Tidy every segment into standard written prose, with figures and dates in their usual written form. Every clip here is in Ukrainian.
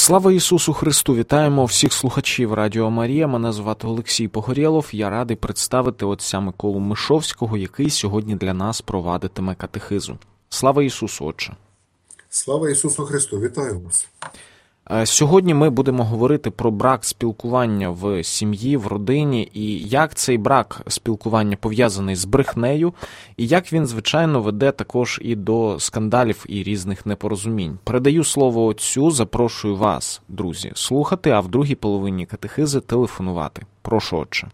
Слава Ісусу Христу! Вітаємо всіх слухачів Радіо Марія. Мене звати Олексій Погорєлов. Я радий представити отця Миколу Мишовського, який сьогодні для нас провадитиме катехизу. Слава Ісусу, Отче! Слава Ісусу Христу! Вітаю вас! Сьогодні ми будемо говорити про брак спілкування в сім'ї, в родині, і як цей брак спілкування пов'язаний з брехнею, і як він, звичайно, веде також і до скандалів і різних непорозумінь. Передаю слово отцю, запрошую вас, друзі, слухати, а в другій половині катехизи телефонувати. Прошу, Отче.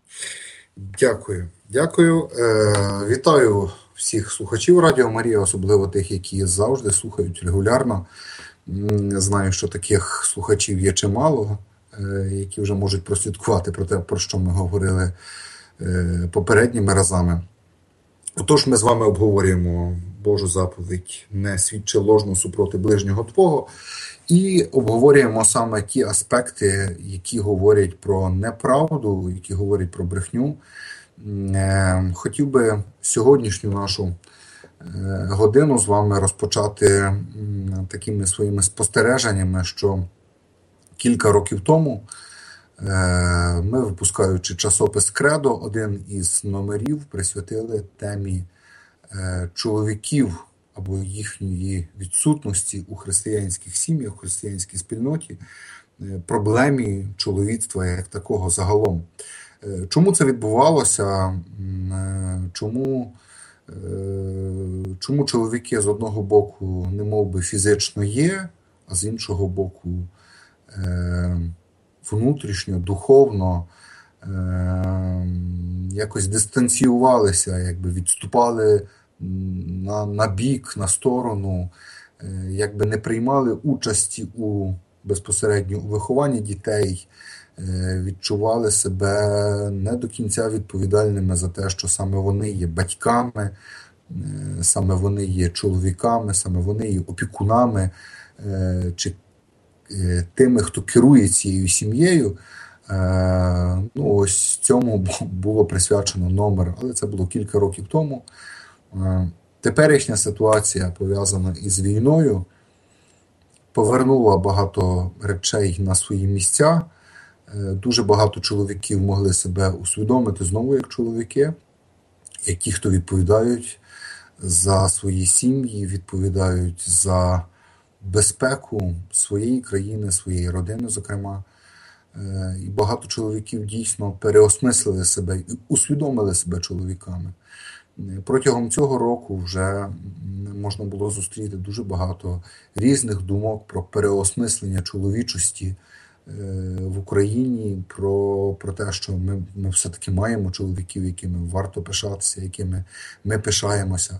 Дякую. Вітаю всіх слухачів Радіо Марія, особливо тих, які завжди слухають регулярно. Знаю, що таких слухачів є чимало, які вже можуть прослідкувати про те, про що ми говорили попередніми разами. Отож, ми з вами обговорюємо Божу заповідь «Не свідчи ложно супроти ближнього твого» і обговорюємо саме ті аспекти, які говорять про неправду, які говорять про брехню. Хотів би сьогоднішню нашу годину з вами розпочати такими своїми спостереженнями, що кілька років тому ми, випускаючи часопис «Кредо», один із номерів присвятили темі чоловіків або їхньої відсутності у християнських сім'ях, у християнській спільноті, проблемі чоловіцтва як такого загалом. Чому це відбувалося? Чому чоловіки з одного боку немовби фізично є, а з іншого боку внутрішньо, духовно якось дистанціювалися, якби відступали на бік, на сторону, якби не приймали участі безпосередньо у вихованні дітей, відчували себе не до кінця відповідальними за те, що саме вони є батьками, саме вони є чоловіками, саме вони є опікунами, чи тими, хто керує цією сім'єю. Ось цьому було присвячено номер, але це було кілька років тому. Теперішня ситуація, пов'язана із війною, повернула багато речей на свої місця. Дуже багато чоловіків могли себе усвідомити знову як чоловіки, як ті, хто відповідають за свої сім'ї, відповідають за безпеку своєї країни, своєї родини, зокрема. І багато чоловіків дійсно переосмислили себе і усвідомили себе чоловіками. Протягом цього року вже можна було зустріти дуже багато різних думок про переосмислення чоловічості в Україні, про те, що ми все-таки маємо чоловіків, якими варто пишатися, якими ми пишаємося.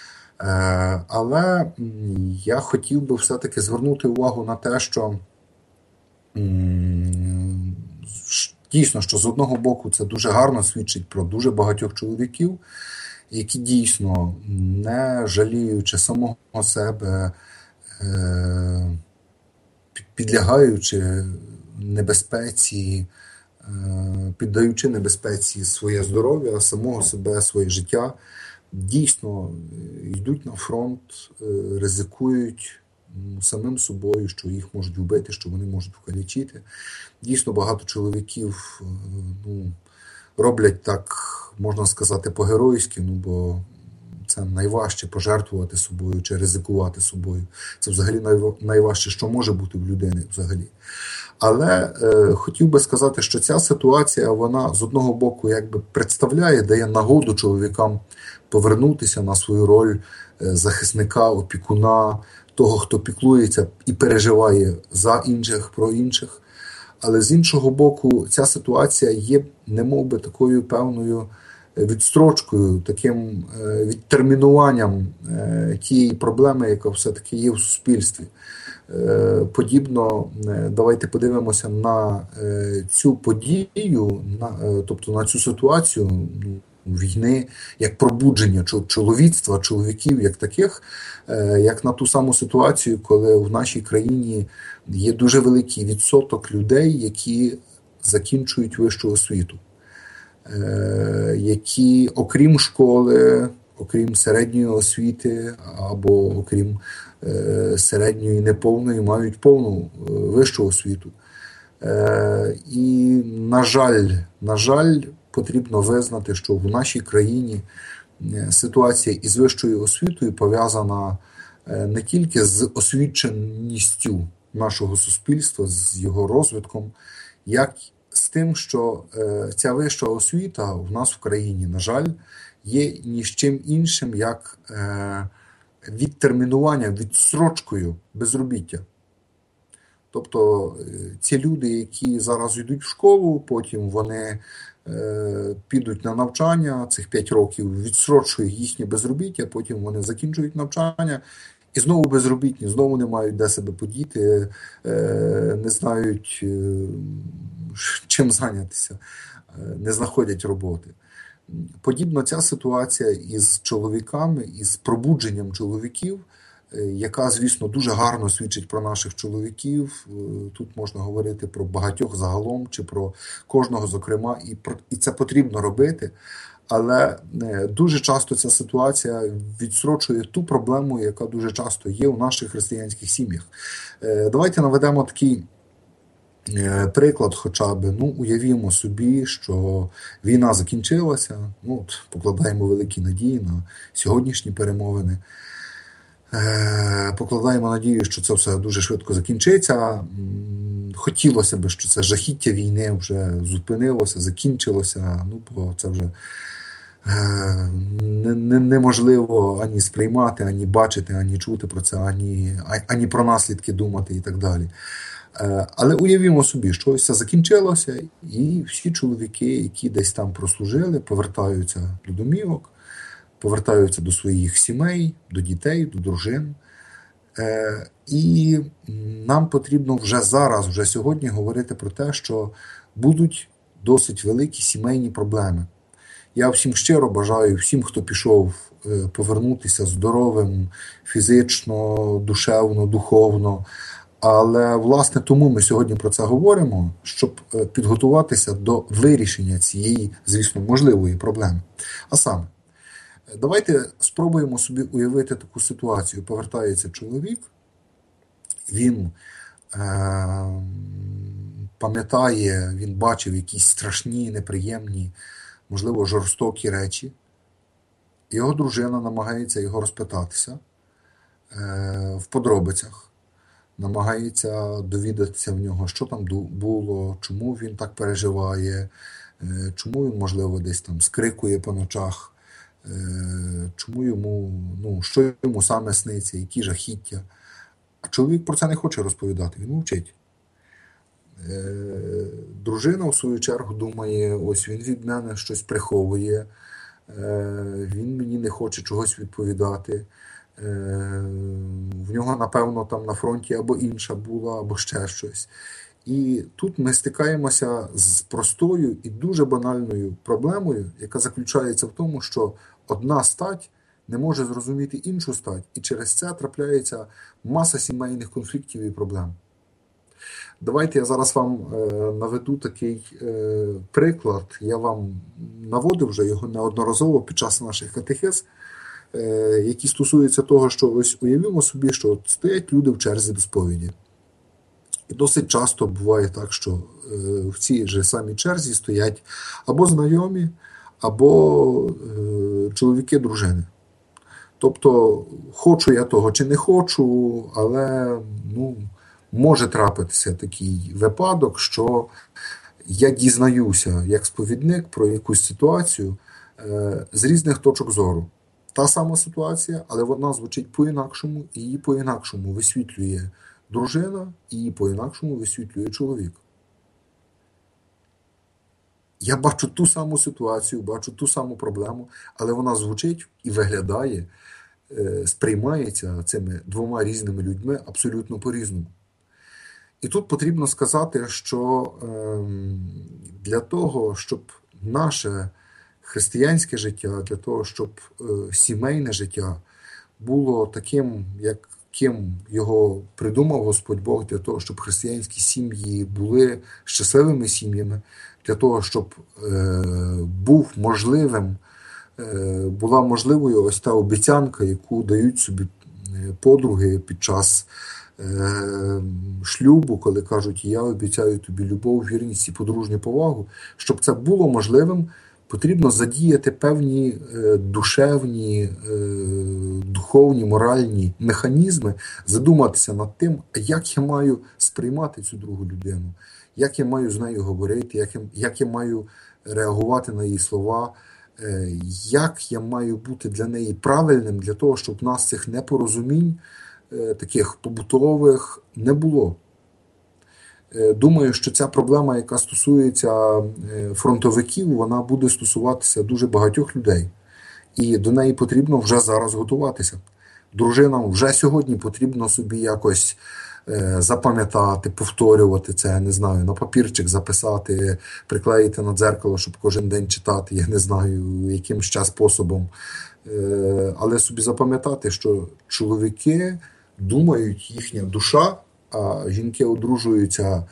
Але я хотів би все-таки звернути увагу на те, що дійсно, що з одного боку це дуже гарно свідчить про дуже багатьох чоловіків, які дійсно, не жаліючи самого себе, підлягаючи небезпеці, піддаючи небезпеці своє здоров'я, самого себе, своє життя, дійсно йдуть на фронт, ризикують самим собою, що їх можуть вбити, що вони можуть вкалічити. Дійсно, багато чоловіків роблять так, можна сказати, по-геройськи, бо це найважче пожертвувати собою чи ризикувати собою. Це взагалі найважче, що може бути в людини взагалі. Але хотів би сказати, що ця ситуація, вона з одного боку якби представляє, дає нагоду чоловікам повернутися на свою роль захисника, опікуна, того, хто піклується і переживає за інших, про інших. Але з іншого боку, ця ситуація є немовби такою певною відстрочкою, таким відтермінуванням тієї проблеми, яка все-таки є в суспільстві. Подібно, давайте подивимося на цю подію, тобто на цю ситуацію війни, як пробудження чоловіцтва, чоловіків як таких, як на ту саму ситуацію, коли в нашій країні є дуже великий відсоток людей, які закінчують вищу освіту, які, окрім школи, окрім середньої освіти або окрім середньої неповної, мають повну вищу освіту. І, на жаль, потрібно визнати, що в нашій країні ситуація із вищою освітою пов'язана не тільки з освіченістю нашого суспільства, з його розвитком, як з тим, що ця вища освіта в нас в країні, на жаль, є ні з чим іншим, як відтермінуванням, відстрочкою безробіття. Тобто ці люди, які зараз йдуть в школу, потім вони підуть на навчання, цих 5 років відстрочує їхнє безробіття, потім вони закінчують навчання і знову безробітні, знову не мають де себе подіти, не знають, чим зайнятися, не знаходять роботи. Подібно ця ситуація із чоловіками, із пробудженням чоловіків, яка, звісно, дуже гарно свідчить про наших чоловіків. Тут можна говорити про багатьох загалом, чи про кожного зокрема, і це потрібно робити. Але дуже часто ця ситуація відстрочує ту проблему, яка дуже часто є у наших християнських сім'ях. Давайте наведемо такий приклад хоча б. Уявімо собі, що війна закінчилася, покладаємо великі надії на сьогоднішні перемовини. Покладаємо надію, що це все дуже швидко закінчиться. Хотілося б, що це жахіття війни вже зупинилося, закінчилося, бо це вже неможливо ані сприймати, ані бачити, ані чути про це, ані про наслідки думати і так далі. Але уявімо собі, що ось це закінчилося, і всі чоловіки, які десь там прослужили, повертаються до домівок, повертаються до своїх сімей, до дітей, до дружин. І нам потрібно вже зараз, вже сьогодні говорити про те, що будуть досить великі сімейні проблеми. Я всім щиро бажаю, всім, хто пішов, повернутися здоровим, фізично, душевно, духовно. Але, власне, тому ми сьогодні про це говоримо, щоб підготуватися до вирішення цієї, звісно, можливої проблеми. А саме, давайте спробуємо собі уявити таку ситуацію. Повертається чоловік, він пам'ятає, він бачив якісь страшні, неприємні, можливо, жорстокі речі. Його дружина намагається його розпитатися в подробицях, намагається довідатися в нього, що там було, чому він так переживає, чому він, можливо, десь там скрикує по ночах, чому йому, що йому саме сниться, які жахіття. А чоловік про це не хоче розповідати, він мовчить. Дружина, в свою чергу, думає, ось він від мене щось приховує, він мені не хоче чогось відповідати, в нього, напевно, там на фронті або інша була, або ще щось. І тут ми стикаємося з простою і дуже банальною проблемою, яка заключається в тому, що одна стать не може зрозуміти іншу стать, і через це трапляється маса сімейних конфліктів і проблем. Давайте я зараз вам наведу такий приклад. Я вам наводив вже його неодноразово під час наших катехез, які стосуються того, що ось уявімо собі, що стоять люди в черзі до сповіді. І досить часто буває так, що в цій же самій черзі стоять або знайомі, або чоловіки-дружини. Тобто, хочу я того чи не хочу, але може трапитися такий випадок, що я дізнаюся як сповідник про якусь ситуацію з різних точок зору. Та сама ситуація, але вона звучить по-інакшому, і її по-інакшому висвітлює дружина, і її по-інакшому висвітлює чоловік. Я бачу ту саму ситуацію, бачу ту саму проблему, але вона звучить і виглядає, сприймається цими двома різними людьми абсолютно по-різному. І тут потрібно сказати, що для того, щоб наше християнське життя, для того, щоб сімейне життя було таким, яким його придумав Господь Бог, для того, щоб християнські сім'ї були щасливими сім'ями, для того, щоб був можливим була можливою ось та обіцянка, яку дають собі подруги під час шлюбу, коли кажуть, я обіцяю тобі любов, вірність і подружню повагу. Щоб це було можливим, потрібно задіяти певні душевні, духовні, моральні механізми, задуматися над тим, як я маю сприймати цю другу людину, як я маю з нею говорити, як я маю реагувати на її слова, як я маю бути для неї правильним, для того, щоб в нас цих непорозумінь, таких побутових, не було. Думаю, що ця проблема, яка стосується фронтовиків, вона буде стосуватися дуже багатьох людей. І до неї потрібно вже зараз готуватися. Дружинам вже сьогодні потрібно собі якось запам'ятати, повторювати це, не знаю, на папірчик записати, приклеїти на дзеркало, щоб кожен день читати, я не знаю, яким ще способом. Але собі запам'ятати, що чоловіки думають, їхня душа, а жінки одружуються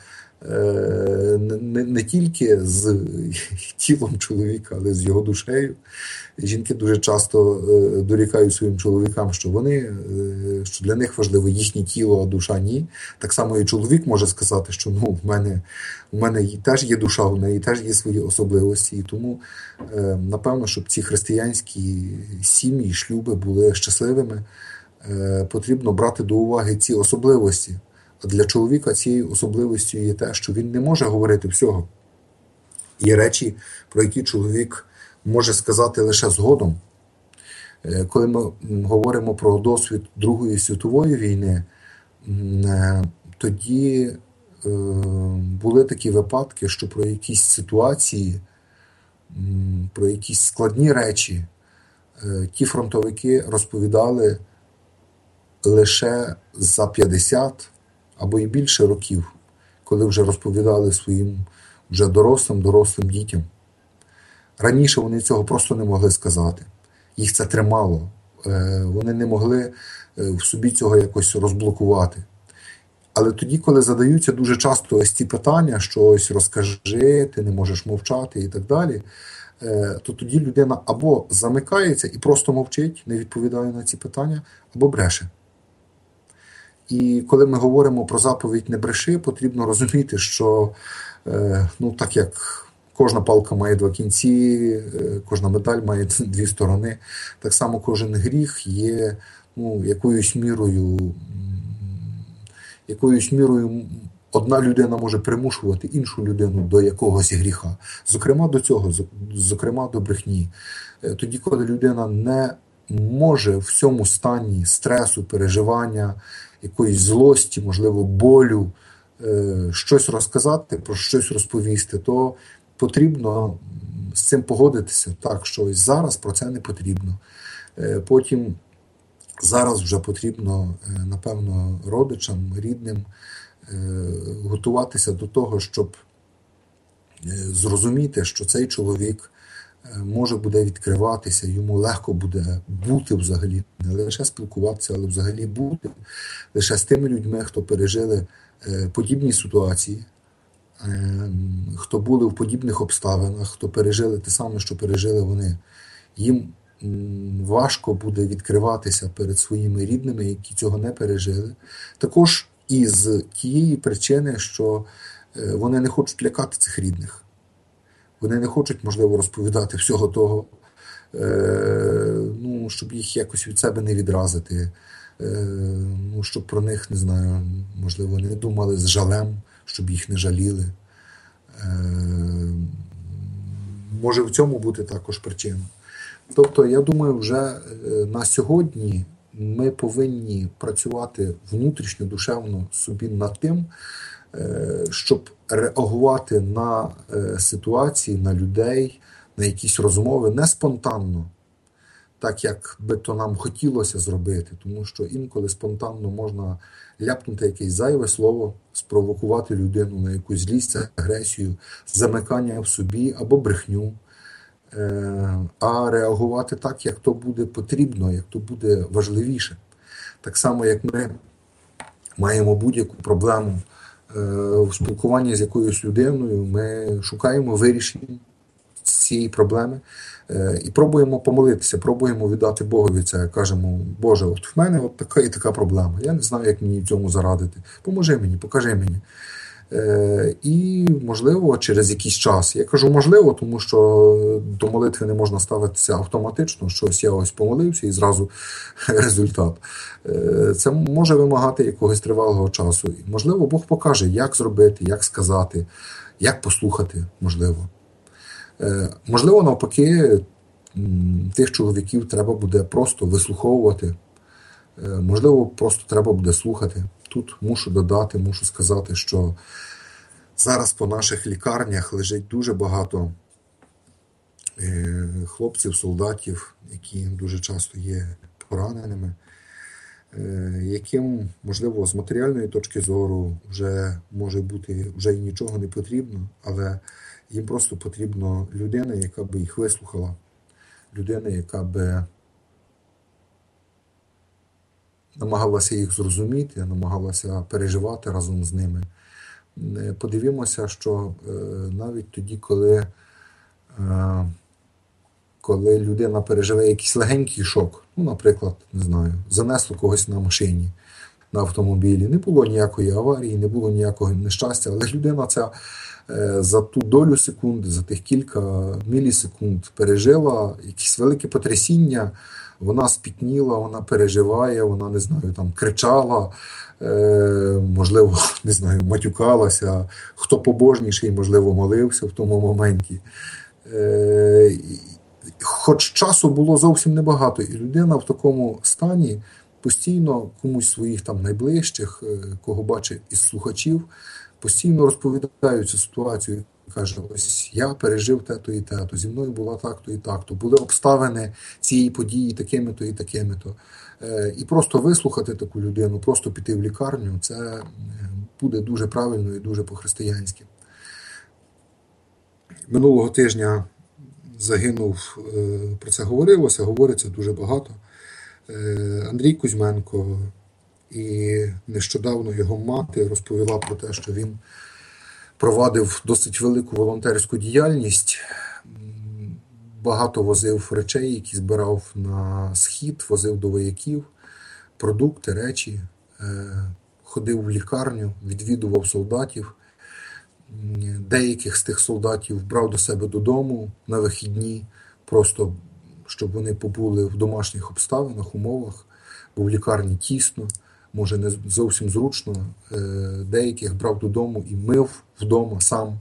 не тільки з тілом чоловіка, але з його душею. Жінки дуже часто дорікають своїм чоловікам, що для них важливо їхнє тіло, а душа ні. Так само і чоловік може сказати, що в мене теж є душа, у неї теж є свої особливості. І тому, напевно, щоб ці християнські сім'ї, шлюби були щасливими, потрібно брати до уваги ці особливості. А для чоловіка цією особливістю є те, що він не може говорити всього. Є речі, про які чоловік може сказати лише згодом. Коли ми говоримо про досвід Другої світової війни, тоді були такі випадки, що про якісь ситуації, про якісь складні речі ті фронтовики розповідали лише за 50 або і більше років, коли вже розповідали своїм вже дорослим дітям. Раніше вони цього просто не могли сказати. Їх це тримало. Вони не могли в собі цього якось розблокувати. Але тоді, коли задаються дуже часто ось ці питання, що ось розкажи, ти не можеш мовчати і так далі, то тоді людина або замикається і просто мовчить, не відповідає на ці питання, або бреше. І коли ми говоримо про заповідь «не бреши», потрібно розуміти, що так як кожна палка має два кінці, кожна медаль має дві сторони, так само кожен гріх є якоюсь мірою одна людина може примушувати іншу людину до якогось гріха. Зокрема до цього, зокрема до брехні. Тоді, коли людина не може в цьому стані стресу, переживання, якоїсь злості, можливо, болю, щось розказати, про щось розповісти, то потрібно з цим погодитися. Так, що ось зараз про це не потрібно. Потім зараз вже потрібно, напевно, родичам, рідним готуватися до того, щоб зрозуміти, що цей чоловік може буде відкриватися, йому легко буде бути взагалі, не лише спілкуватися, але взагалі бути лише з тими людьми, хто пережили подібні ситуації, хто були в подібних обставинах, хто пережили те саме, що пережили вони. Їм важко буде відкриватися перед своїми рідними, які цього не пережили. Також із тієї причини, що вони не хочуть лякати цих рідних. Вони не хочуть, можливо, розповідати всього того, щоб їх якось від себе не відразити, щоб про них, не знаю, можливо, не думали з жалем, щоб їх не жаліли. Може в цьому бути також причина. Тобто, я думаю, вже на сьогодні ми повинні працювати внутрішньо, душевно собі над тим, щоб реагувати на ситуації, на людей, на якісь розмови не спонтанно, так як би то нам хотілося зробити, тому що інколи спонтанно можна ляпнути якесь зайве слово, спровокувати людину на якусь злість, агресію, замикання в собі або брехню, а реагувати так, як то буде потрібно, як то буде важливіше. Так само, як ми маємо будь-яку проблему в спілкуванні з якоюсь людиною, ми шукаємо вирішень цієї проблеми і пробуємо помолитися, пробуємо віддати Богові це. Кажемо: Боже, от в мене от така і така проблема. Я не знаю, як мені в цьому зарадити. Поможи мені, покажи мені. І, можливо, через якийсь час. Я кажу можливо, тому що до молитви не можна ставитися автоматично, що ось я ось помолився і зразу результат. Це може вимагати якогось тривалого часу. І, можливо, Бог покаже, як зробити, як сказати, як послухати, можливо. Можливо, навпаки, тих чоловіків треба буде просто вислуховувати. Можливо, просто треба буде слухати. Тут мушу додати, мушу сказати, що зараз по наших лікарнях лежить дуже багато хлопців, солдатів, які дуже часто є пораненими, яким, можливо, з матеріальної точки зору вже може бути, вже і нічого не потрібно, але їм просто потрібна людина, яка би їх вислухала, людина, яка би намагалася їх зрозуміти, намагалася переживати разом з ними. Подивімося, що навіть тоді, коли людина переживе якийсь легенький шок, ну, наприклад, не знаю, занесло когось на машині, на автомобілі, не було ніякої аварії, не було ніякого нещастя, але людина ця за ту долю секунди, за тих кілька мілісекунд пережила якісь велике потрясіння, вона спітніла, вона переживає, вона, не знаю, там кричала, можливо, не знаю, матюкалася, хто побожніший, можливо, молився в тому моменті. Хоч часу було зовсім небагато, і людина в такому стані постійно комусь своїх там найближчих, кого бачить із слухачів, постійно розповідає цю ситуацію. Каже: ось я пережив те-то і те-то, зі мною було так-то і так-то, були обставини цієї події такими-то і такими-то. І просто вислухати таку людину, просто піти в лікарню, це буде дуже правильно і дуже по-християнськи. Минулого тижня загинув, про це говориться дуже багато, Андрій Кузьменко, і нещодавно його мати розповіла про те, що він провадив досить велику волонтерську діяльність, багато возив речей, які збирав на схід, возив до вояків, продукти, речі, ходив в лікарню, відвідував солдатів, деяких з тих солдатів брав до себе додому на вихідні, просто щоб вони побули в домашніх обставинах, умовах, бо в лікарні тісно, може не зовсім зручно, деяких брав додому і мив вдома сам.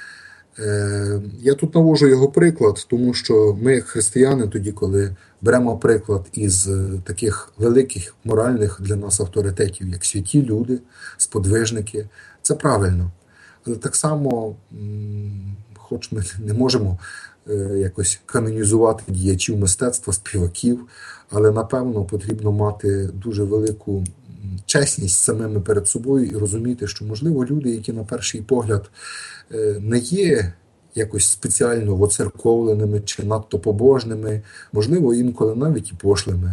Я тут навожу його приклад, тому що ми, як християни, тоді, коли беремо приклад із таких великих моральних для нас авторитетів, як святі люди, сподвижники, це правильно. Але так само, хоч ми не можемо якось канонізувати діячів мистецтва, співаків, але, напевно, потрібно мати дуже велику чесність самими перед собою і розуміти, що, можливо, люди, які на перший погляд не є якось спеціально воцерковленими чи надто побожними, можливо, інколи навіть і пошлими.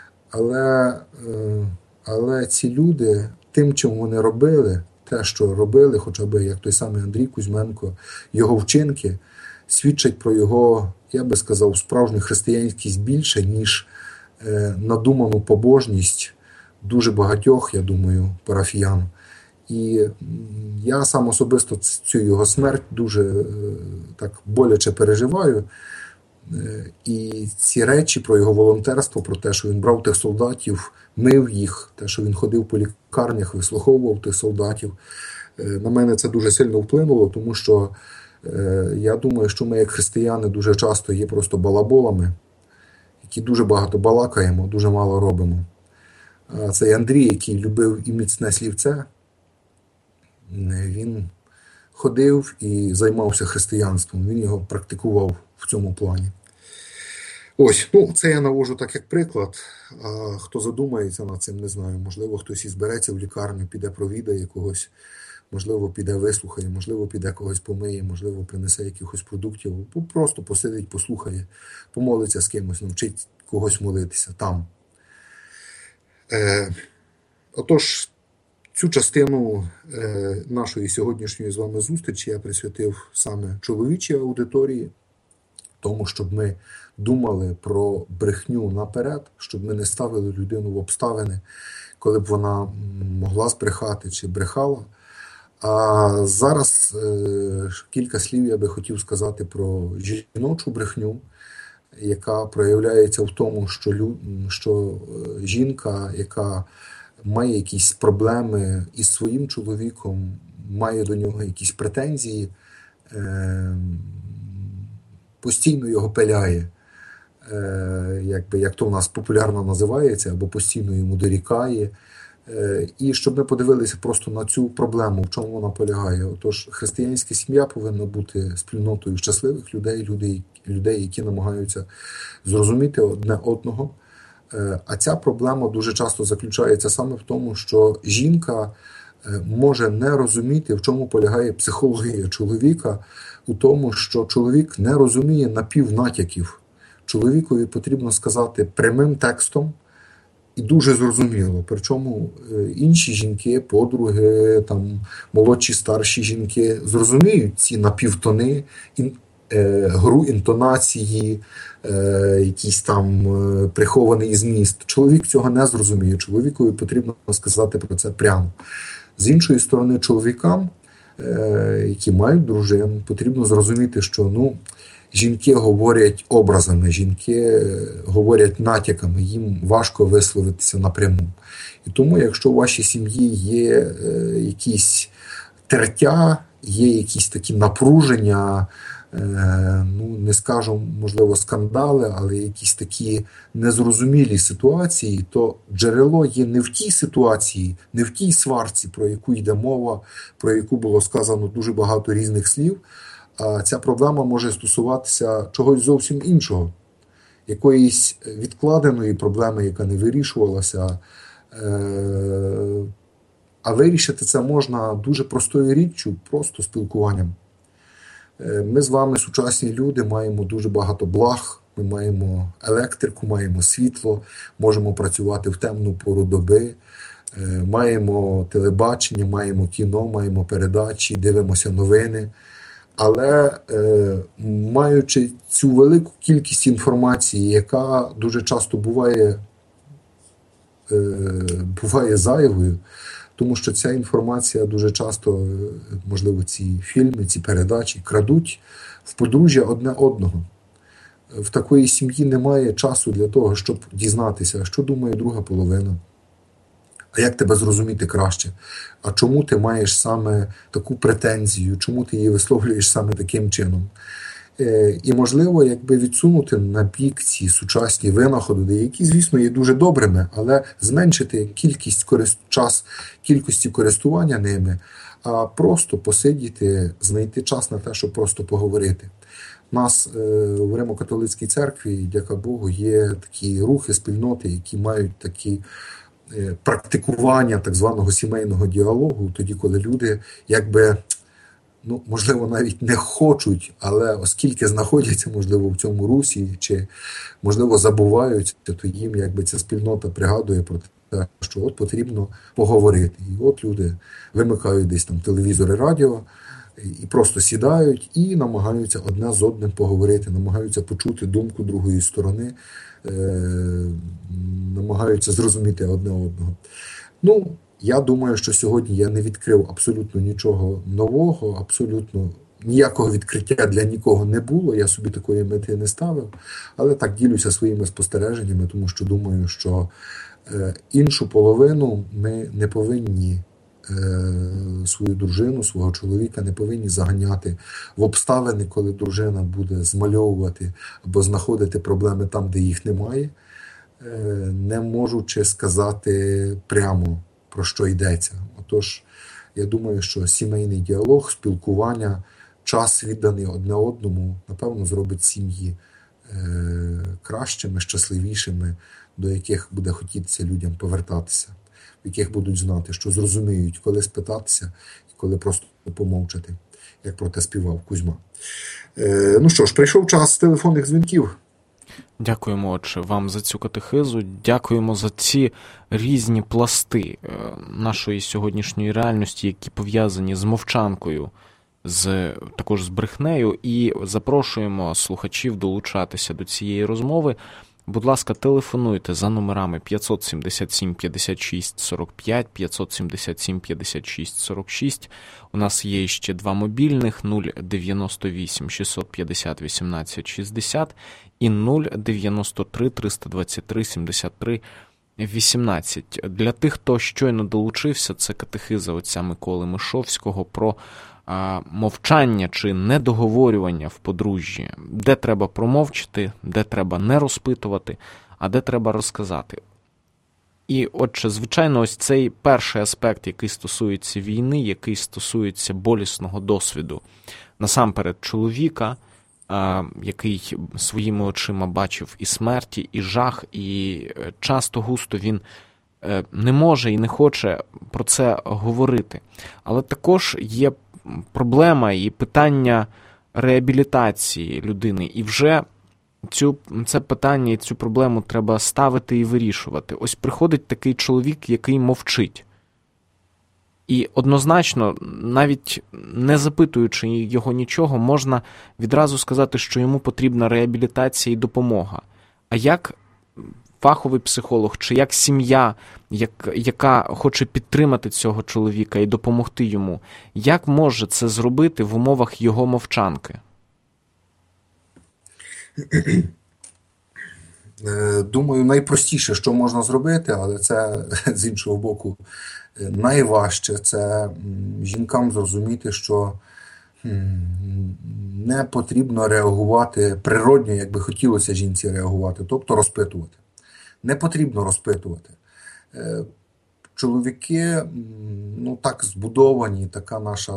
Але ці люди, тим, чим вони робили, те, що робили, хоча б як той самий Андрій Кузьменко, його вчинки, свідчать про його, я би сказав, справжню християнськість більше, ніж надуману побожність дуже багатьох, я думаю, парафіян. І я сам особисто цю його смерть дуже так боляче переживаю. І ці речі про його волонтерство, про те, що він брав тих солдатів, мив їх, те, що він ходив по лікарнях, вислуховував тих солдатів, на мене це дуже сильно вплинуло, тому що я думаю, що ми, як християни, дуже часто є просто балаболами, які дуже багато балакаємо, дуже мало робимо. А цей Андрій, який любив і міцне слівце, він ходив і займався християнством, він його практикував в цьому плані. Ось, це я навожу так як приклад, а хто задумається над цим, не знаю, можливо, хтось і збереться в лікарню, піде провідає когось, можливо, піде вислухає, можливо, піде когось помиє, можливо, принесе якихось продуктів, просто посидить, послухає, помолиться з кимось, навчить когось молитися там. Отож, цю частину нашої сьогоднішньої з вами зустрічі я присвятив саме чоловічій аудиторії. тому, щоб ми думали про брехню наперед, щоб ми не ставили людину в обставини, коли б вона могла збрехати чи брехала. А зараз кілька слів я би хотів сказати про жіночу брехню, яка проявляється в тому, що жінка, яка має якісь проблеми із своїм чоловіком, має до нього якісь претензії, постійно його пиляє, як то в нас популярно називається, або постійно йому дорікає. І щоб ми подивилися просто на цю проблему, в чому вона полягає. Отож, християнська сім'я повинна бути спільнотою щасливих людей, які намагаються зрозуміти одне одного. А ця проблема дуже часто заключається саме в тому, що жінка може не розуміти, в чому полягає психологія чоловіка, у тому, що чоловік не розуміє напівнатяків. Чоловікові потрібно сказати прямим текстом і дуже зрозуміло. Причому інші жінки, подруги, молодші, старші жінки зрозуміють ці напівтони, гру інтонації, якийсь прихований зміст. Чоловік цього не зрозуміє. Чоловікові потрібно сказати про це прямо. З іншої сторони, чоловікам, які мають дружин, потрібно зрозуміти, що жінки говорять образами, жінки говорять натяками, їм важко висловитися напряму. І тому, якщо у вашій сім'ї є якісь тертя, є якісь такі напруження, не скажу, можливо, скандали, але якісь такі незрозумілі ситуації, то джерело є не в тій ситуації, не в тій сварці, про яку йде мова, про яку було сказано дуже багато різних слів, а ця проблема може стосуватися чогось зовсім іншого, якоїсь відкладеної проблеми, яка не вирішувалася. А вирішити це можна дуже простою річчю, просто спілкуванням. Ми з вами, сучасні люди, маємо дуже багато благ, ми маємо електрику, маємо світло, можемо працювати в темну пору доби, маємо телебачення, маємо кіно, маємо передачі, дивимося новини. Але маючи цю велику кількість інформації, яка дуже часто буває зайвою, тому що ця інформація дуже часто, можливо, ці фільми, ці передачі крадуть в подружжя одне одного. В такої сім'ї немає часу для того, щоб дізнатися, що думає друга половина. А як тебе зрозуміти краще? А чому ти маєш саме таку претензію? Чому ти її висловлюєш саме таким чином? І, можливо, якби відсунути на бік ці сучасні винаходи, які, звісно, є дуже добрими, але зменшити кількості користування ними, а просто посидіти, знайти час на те, щоб просто поговорити. У нас в Римо-католицькій церкві, дяка Богу, є такі рухи, спільноти, які мають такі практикування так званого сімейного діалогу, тоді, коли люди можливо, навіть не хочуть, але оскільки знаходяться, можливо, в цьому русі, чи, можливо, забуваються, то їм ця спільнота пригадує про те, що потрібно поговорити. І люди вимикають десь телевізори, радіо, і просто сідають і намагаються одне з одним поговорити, намагаються почути думку другої сторони, намагаються зрозуміти одне одного. Я думаю, що сьогодні я не відкрив абсолютно нічого нового, абсолютно ніякого відкриття для нікого не було, я собі такої мети не ставив, але так ділюся своїми спостереженнями, тому що думаю, що іншу половину ми не повинні, свою дружину, свого чоловіка не повинні заганяти в обставини, коли дружина буде змальовувати або знаходити проблеми там, де їх немає, не можучи сказати прямо, про що йдеться. Отож, я думаю, що сімейний діалог, спілкування, час відданий одне одному, напевно, зробить сім'ї кращими, щасливішими, до яких буде хотітися людям повертатися, в яких будуть знати, що зрозуміють, коли спитатися і коли просто помовчати, як про те співав Кузьма. Що ж, прийшов час телефонних дзвінків. Дякуємо, отче, вам за цю катехизу, дякуємо за ці різні пласти нашої сьогоднішньої реальності, які пов'язані з мовчанкою також з брехнею, і запрошуємо слухачів долучатися до цієї розмови. Будь ласка, телефонуйте за номерами 577 56 45, 577 56 46. У нас є ще два мобільних: 098 650 18 60 і 093 323 73 18. Для тих, хто щойно долучився, це катехиза отця Миколи Мишовського про мовчання чи недоговорювання в подружжі, де треба промовчати, де треба не розпитувати, а де треба розказати. І, отже, звичайно, ось цей перший аспект, який стосується війни, який стосується болісного досвіду, насамперед чоловіка, який своїми очима бачив і смерті, і жах, і часто густо він не може і не хоче про це говорити. Але також є проблема і питання реабілітації людини. І вже це питання і цю проблему треба ставити і вирішувати. Ось приходить такий чоловік, який мовчить. І однозначно, навіть не запитуючи його нічого, можна відразу сказати, що йому потрібна реабілітація і допомога. А як фаховий психолог, чи як сім'я, яка хоче підтримати цього чоловіка і допомогти йому, як може це зробити в умовах його мовчанки? Думаю, найпростіше, що можна зробити, але це, з іншого боку, найважче, це жінкам зрозуміти, що не потрібно реагувати природньо, як би хотілося жінці реагувати, тобто розпитувати. Не потрібно розпитувати. Чоловіки, так збудовані, така наша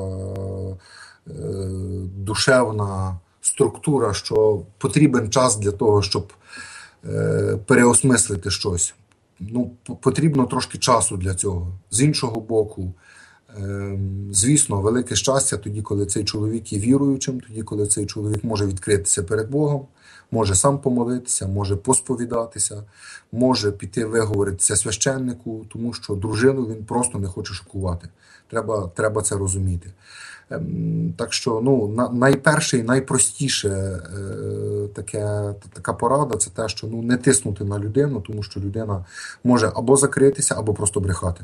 душевна структура, що потрібен час для того, щоб переосмислити щось. Потрібно трошки часу для цього. З іншого боку, звісно, велике щастя тоді, коли цей чоловік є віруючим, тоді, коли цей чоловік може відкритися перед Богом, може сам помолитися, може посповідатися, може піти виговоритися священнику, тому що дружину він просто не хоче шокувати. Треба це розуміти. Так що, найперше і найпростіше така порада – це те, що не тиснути на людину, тому що людина може або закритися, або просто брехати.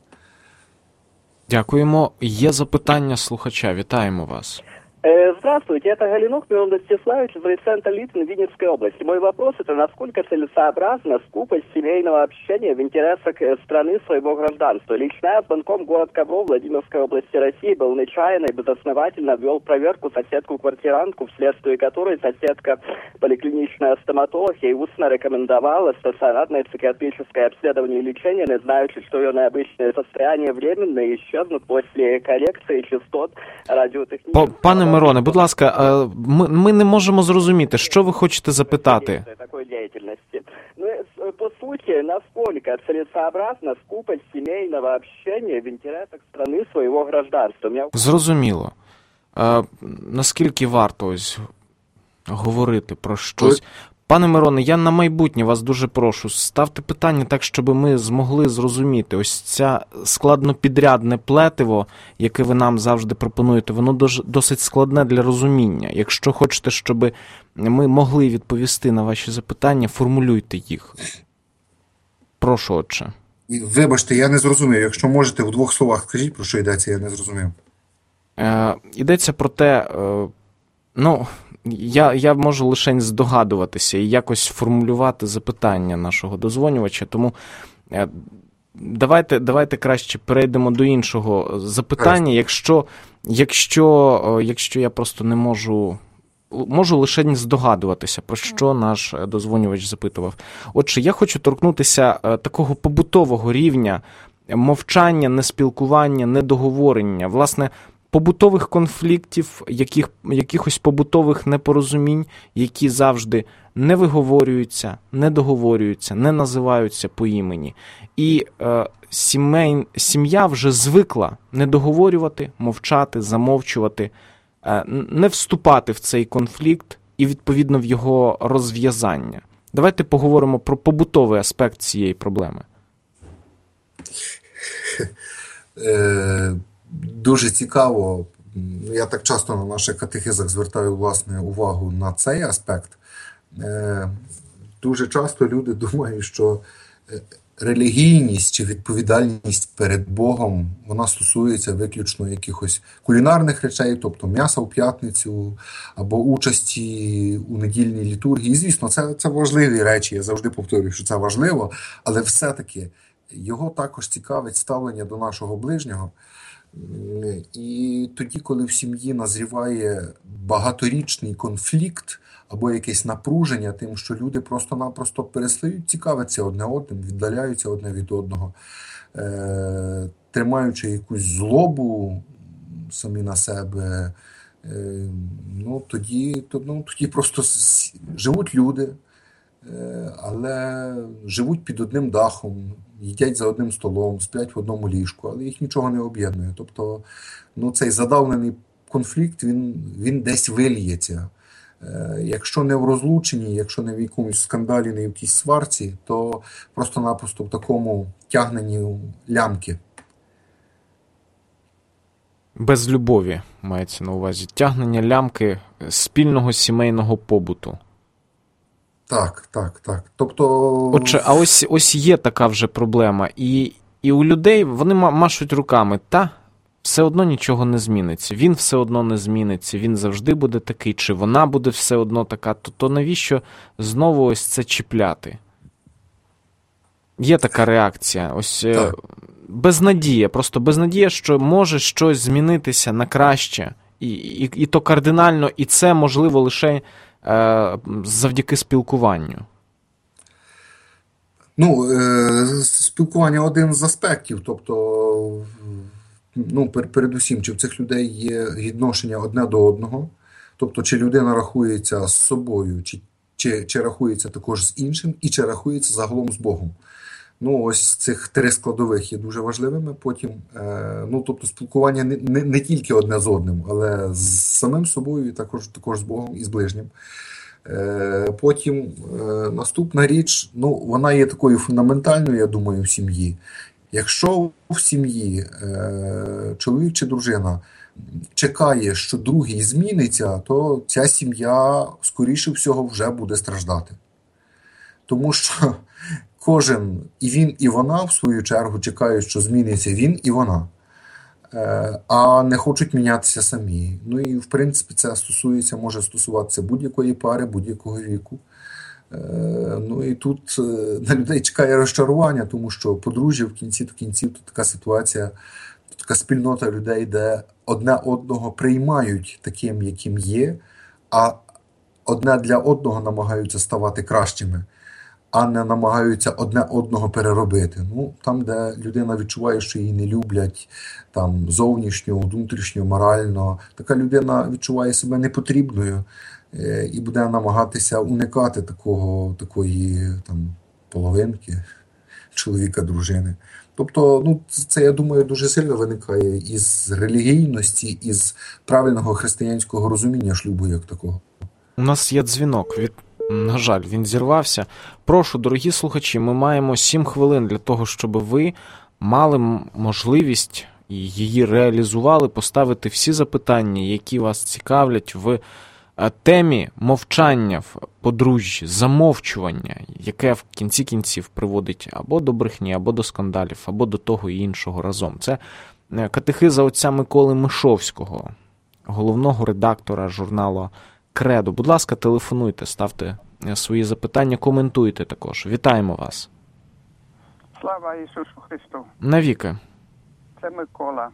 Дякуємо. Є запитання слухача. Вітаємо вас. Здравствуйте, это Галинук Мирон Ростиславович из райцентра Литвин Винницкой области. Мой вопрос – это насколько целесообразна скупость семейного общения в интересах страны своего гражданства. Лично я звонком город Ковро Владимирской области России был нечаянно и безосновательно ввел проверку соседку-квартирантку, вследствие которой соседка, поликлиничная стоматолог, ей устно рекомендовала стационарное психиатрическое обследование и лечение, не знаючи, что ее необычное состояние временно исчезнут после коррекции частот радиотехнического... Пане Мироне, будь ласка, ми не можемо зрозуміти, що ви хочете запитати. Такой деятельности. По сути, насколько целесообразна скупость семейного общения в интересах страны своего гражданства? Зрозуміло. Наскільки варто ось говорити про щось? Пане Мироне, я на майбутнє вас дуже прошу, ставте питання так, щоб ми змогли зрозуміти. Ось ця складнопідрядне плетиво, яке ви нам завжди пропонуєте, воно досить складне для розуміння. Якщо хочете, щоб ми могли відповісти на ваші запитання, формулюйте їх. Прошу, отче. Вибачте, я не зрозумів. Якщо можете, в двох словах скажіть, про що йдеться, я не зрозумів. Йдеться про те, я можу лише здогадуватися і якось формулювати запитання нашого дозвонювача, тому давайте краще перейдемо до іншого запитання, якщо я просто не можу лише здогадуватися, про що наш дозвонювач запитував. Отже, я хочу торкнутися такого побутового рівня мовчання, неспілкування, недоговорення, власне, побутових конфліктів, якихось побутових непорозумінь, які завжди не виговорюються, не договорюються, не називаються по імені. І сім'я вже звикла не договорювати, мовчати, замовчувати, не вступати в цей конфлікт і, відповідно, в його розв'язання. Давайте поговоримо про побутовий аспект цієї проблеми. Дуже цікаво. я так часто на наших катехизах звертаю, власне, увагу на цей аспект. Дуже часто люди думають, що релігійність чи відповідальність перед Богом, вона стосується виключно якихось кулінарних речей, тобто м'яса в п'ятницю, або участі у недільній літургії. І, звісно, це важливі речі, я завжди повторюю, що це важливо, але все-таки його також цікавить ставлення до нашого ближнього. І тоді, коли в сім'ї назріває багаторічний конфлікт або якесь напруження тим, що люди просто-напросто перестають цікавитися одне одним, віддаляються одне від одного, тримаючи якусь злобу самі на себе, тоді просто живуть люди, але живуть під одним дахом, їдять за одним столом, сплять в одному ліжку, але їх нічого не об'єднує. Тобто, цей задавлений конфлікт, він десь вильється. Якщо не в розлученні, якщо не в якомусь скандалі, не в якійсь сварці, то просто-напросто в такому тягненні лямки. Без любові, мається на увазі. Тягнення лямки спільного сімейного побуту. Так. Тобто... Отже, а ось є така вже проблема. І у людей, вони машуть руками, все одно нічого не зміниться. Він все одно не зміниться, він завжди буде такий, чи вона буде все одно така. То навіщо знову ось це чіпляти? Є така реакція. Ось безнадія, просто безнадія, що може щось змінитися на краще. І то кардинально, і це можливо лише завдяки спілкуванню. Спілкування один з аспектів, тобто, передусім, чи в цих людей є відношення одне до одного, тобто, чи людина рахується з собою, чи рахується також з іншим, і чи рахується загалом з Богом. Ось цих 3 складових є дуже важливими. Потім, тобто, спілкування не тільки одне з одним, але з самим собою, і також з Богом і з ближнім. Потім наступна річ, вона є такою фундаментальною, я думаю, в сім'ї. Якщо в сім'ї чоловік чи дружина чекає, що другий зміниться, то ця сім'я, скоріше всього, вже буде страждати. Тому що кожен, і він, і вона, в свою чергу, чекають, що зміниться він і вона, а не хочуть мінятися самі. І, в принципі, це може стосуватися будь-якої пари, будь-якого віку. І тут на людей чекає розчарування, тому що подружжя в кінці до кінців тут така ситуація, тут така спільнота людей, де одне одного приймають таким, яким є, а одне для одного намагаються ставати кращими, а не намагаються одне одного переробити. Там, де людина відчуває, що її не люблять, там, зовнішньо, внутрішньо, морально, така людина відчуває себе непотрібною і буде намагатися уникати такої половинки чоловіка, дружини. Тобто, це, я думаю, дуже сильно виникає із релігійності, із правильного християнського розуміння шлюбу як такого. У нас є дзвінок. На жаль, він зірвався. Прошу, дорогі слухачі, ми маємо 7 хвилин для того, щоб ви мали можливість і її реалізували, поставити всі запитання, які вас цікавлять в темі мовчання в подружжі, замовчування, яке в кінці кінців приводить або до брехні, або до скандалів, або до того і іншого разом. Це катехиза отця Миколи Мишовського, головного редактора журналу «Кредо». Будь ласка, телефонуйте, ставте свої запитання, коментуйте також. Вітаємо вас. Слава Ісусу Христу. Навіки. Це Микола.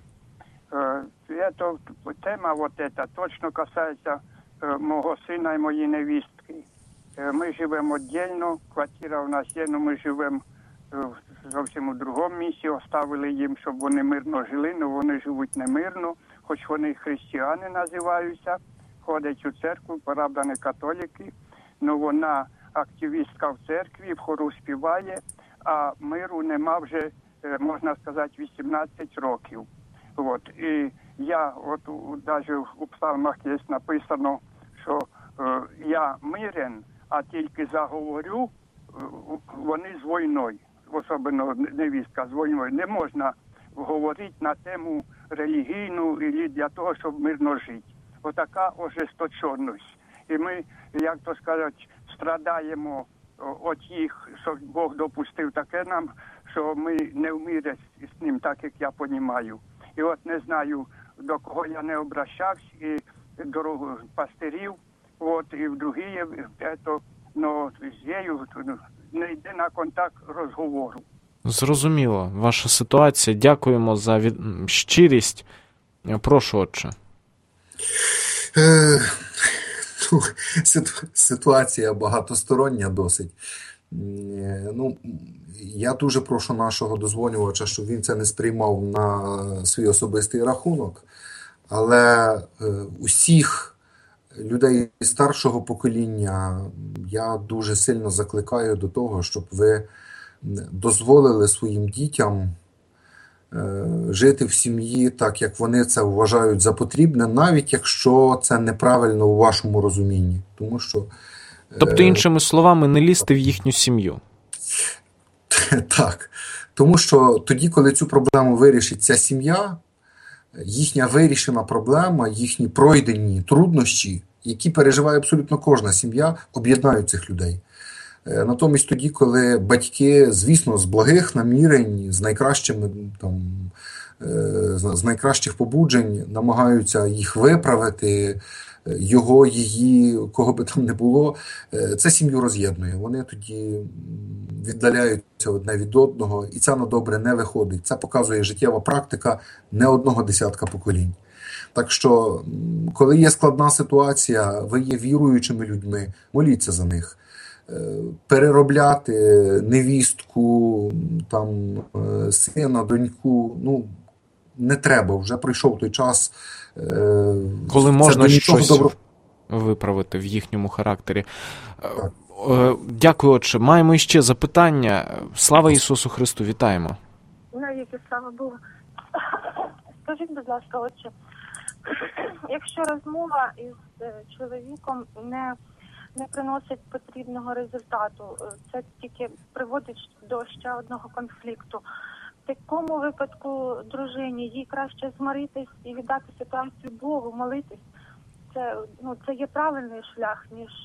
Тема эта точно касається мого сина і моєї невістки. Ми живемо віддільно, квартира у нас є, але ми живемо зовсім у другому місці, оставили їм, щоб вони мирно жили, але вони живуть немирно, хоч вони християни називаються, ходять у церкву, правда не католики, але вона активістка в церкві, в хору співає, а миру нема вже, можна сказати, 18 років. І я, навіть у псалмах є написано, що я мирен, а тільки заговорю, вони з війною, особливо невістка з війною. Не можна говорити на тему релігійну і для того, щоб мирно жити. Отака ожесточеність. І ми, як то сказати, страдаємо от їх, що Бог допустив таке нам, що ми не в мирі з ним, так як я розумію. І от не знаю, до кого я не обращався, і до пастирів, от, і в другі, но з нею не йде на контакт розговору. Зрозуміло, ваша ситуація. Дякуємо за щирість. Прошу, отче. Ситуація багатостороння досить. Я дуже прошу нашого дозвонювача, щоб він це не сприймав на свій особистий рахунок, але усіх людей старшого покоління я дуже сильно закликаю до того, щоб ви дозволили своїм дітям жити в сім'ї так, як вони це вважають за потрібне, навіть якщо це неправильно у вашому розумінні. Тому що, тобто, іншими словами, не лізти в їхню сім'ю. Так. Тому що тоді, коли цю проблему вирішить ця сім'я, їхня вирішена проблема, їхні пройдені труднощі, які переживає абсолютно кожна сім'я, об'єднають цих людей. Натомість тоді, коли батьки, звісно, з благих намірень, з найкращими, з найкращих побуджень намагаються їх виправити, його, її, кого би там не було, це сім'ю роз'єднує. Вони тоді віддаляються одне від одного, і це на добре не виходить. Це показує життєва практика не одного десятка поколінь. Так що, коли є складна ситуація, ви є віруючими людьми, моліться за них. Переробляти невістку, сина, доньку, не треба. Вже прийшов той час, коли можна щось виправити в їхньому характері. Так. Дякую, отче. Маємо іще запитання. Слава Ісусу Христу, вітаємо. Навіки слава Богу. Скажіть, будь ласка, отче, якщо розмова із чоловіком не приносить потрібного результату, це тільки приводить до ще одного конфлікту. В такому випадку дружині їй краще змиритись і віддати ситуацію Богу, молитись. Це є правильний шлях,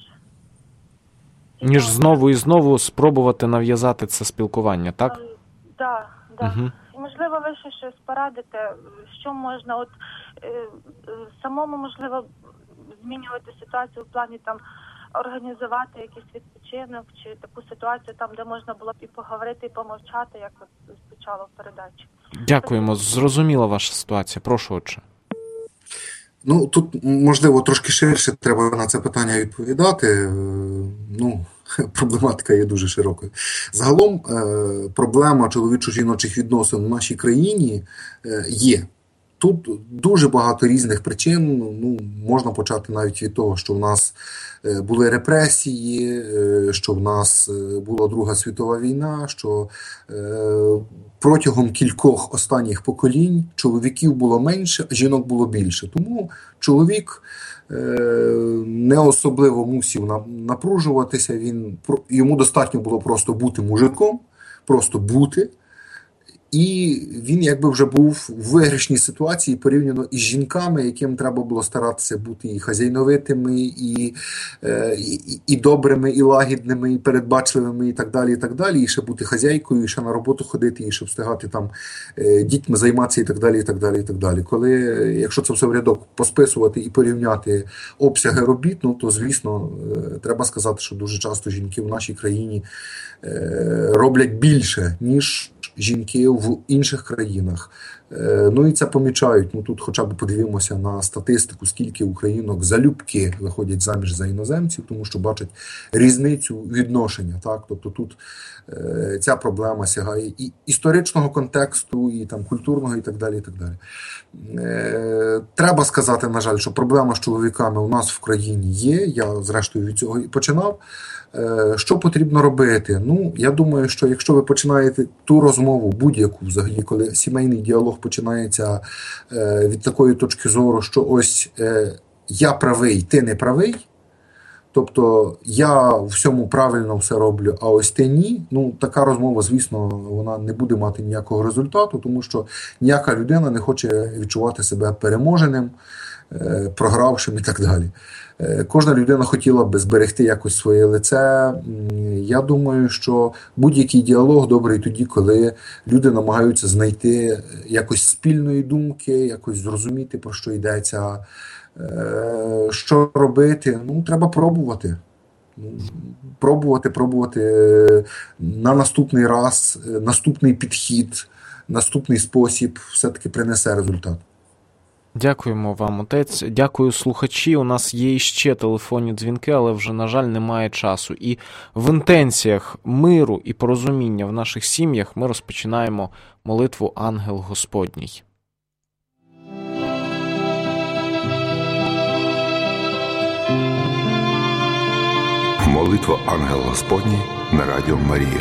ніж знову і знову спробувати нав'язати це спілкування, так? Так. Угу. Можливо, ви ще щось порадите, що можна самому, можливо, змінювати ситуацію в плані організувати якийсь відпочинок чи таку ситуацію, де можна було б і поговорити, і помовчати, як звучало в передачі. Дякуємо. Зрозуміла ваша ситуація. Прошу, отче. Тут, можливо, трошки ширше треба на це питання відповідати. Проблематика є дуже широкою. Загалом, проблема чоловічо-жіночих відносин в нашій країні є. Тут дуже багато різних причин. Можна почати навіть від того, що в нас були репресії, що в нас була Друга світова війна, що протягом кількох останніх поколінь чоловіків було менше, а жінок було більше. Тому чоловік не особливо мусив напружуватися, йому достатньо було просто бути мужиком, просто бути. І він якби вже був в виграшній ситуації порівняно із жінками, яким треба було старатися бути і хазяйновитими, і добрими, і лагідними, і передбачливими, і так далі, і так далі. І ще бути хазяйкою, і ще на роботу ходити, і ще встигати дітьми займатися, і так далі, і так далі, і так далі. Якщо це все в рядок посписувати і порівняти обсяги робіт, то, звісно, треба сказати, що дуже часто жінки в нашій країні роблять більше, ніж жінки в інших країнах. І це помічають. Тут хоча б подивимося на статистику, скільки українок залюбки виходять заміж за іноземців, тому що бачать різницю відношення. Так? Тобто тут ця проблема сягає і історичного контексту, і культурного, і так далі, і так далі. Треба сказати, на жаль, що проблема з чоловіками у нас в країні є. Я, зрештою, від цього і починав. Що потрібно робити? Я думаю, що якщо ви починаєте ту розмову, будь-яку взагалі, коли сімейний діалог починається від такої точки зору, що ось я правий, ти не правий, Тобто я в всьому правильно все роблю, а ось ти ні. Ну, така розмова, звісно, вона не буде мати ніякого результату, тому що ніяка людина не хоче відчувати себе переможеним, програвшим і так далі. Кожна людина хотіла би зберегти якось своє лице. Я думаю, що будь-який діалог добрий тоді, коли люди намагаються знайти якось спільної думки, якось зрозуміти, про що йдеться, що робити. Ну, треба пробувати. Пробувати на наступний раз, наступний підхід, наступний спосіб все-таки принесе результат. Дякуємо вам, отець. Дякую, слухачі. У нас є іще телефонні дзвінки, але вже, на жаль, немає часу. І в інтенціях миру і порозуміння в наших сім'ях ми розпочинаємо молитву «Ангел Господній». Молитва «Ангел Господній» на Радіо Марія.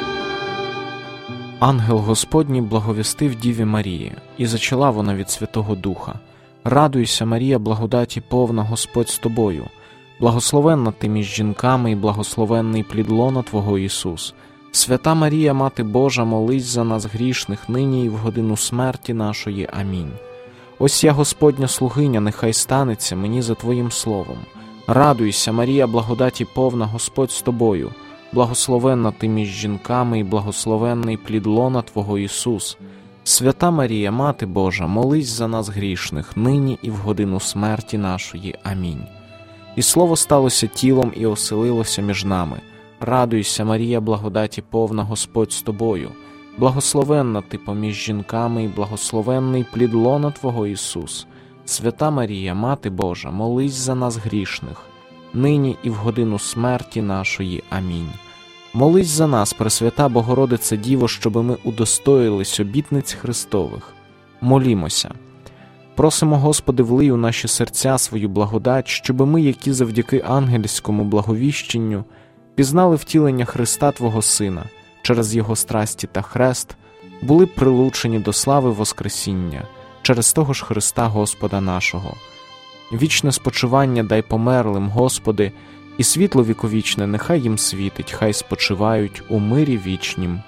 Ангел Господній благовістив Діві Марії, і зачала вона від Святого Духа. Радуйся, Марія, благодаті повна, Господь з тобою. Благословенна ти між жінками, і благословенний плід лона Твого Ісус. Свята Марія, Мати Божа, молись за нас грішних, нині і в годину смерті нашої. Амінь. Ось я, Господня слугиня, нехай станеться мені за Твоїм словом. Радуйся, Марія, благодаті повна, Господь з тобою. Благословенна ти між жінками, і благословенний плід лона Твого Ісус. Свята Марія, Мати Божа, молись за нас грішних, нині і в годину смерті нашої. Амінь. І Слово сталося тілом і оселилося між нами. Радуйся, Марія, благодаті повна, Господь з тобою. Благословенна ти поміж жінками, і благословенний плід лона Твого Ісус. Свята Марія, Мати Божа, молись за нас грішних, нині і в годину смерті нашої. Амінь. Молись за нас, Пресвята Богородице Діво, щоби ми удостоїлись обітниць Христових. Молімося. Просимо, Господи, влий у наші серця свою благодать, щоби ми, які завдяки ангельському благовіщенню, пізнали втілення Христа Твого Сина, через Його страсті та хрест, були прилучені до слави Воскресіння, через того ж Христа Господа нашого. Вічне спочивання дай померлим, Господи, і світло віковічне нехай їм світить, хай спочивають у мирі вічнім.